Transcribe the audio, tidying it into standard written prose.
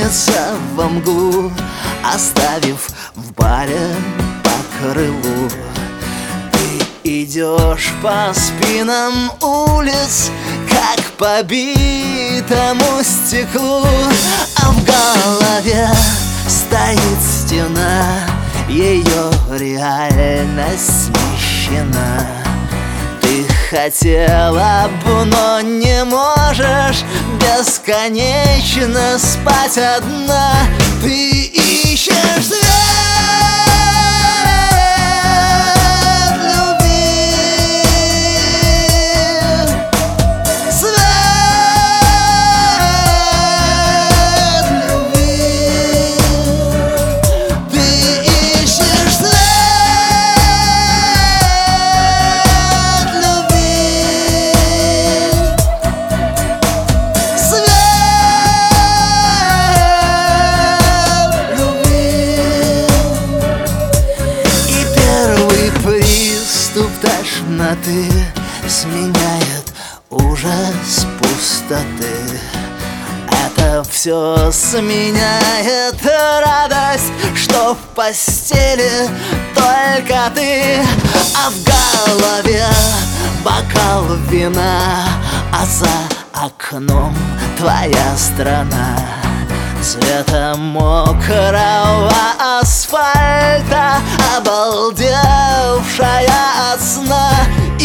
клонится во мглу, оставив в баре по крылу. Ты идешь по спинам улиц, как по битому стеклу, а в голове стоит стена, ее реальность смещена. Ты хотела бы, но не можешь бесконечно спать одна. Ты ищешь свет любви, свет любви. Ты ищешь свет тошноты сменяет ужас пустоты. Это все сменяет радость, что в постели только ты, а в голове бокал вина, а за окном твоя страна. Цвета мокрого асфальта, обалдевшая от сна.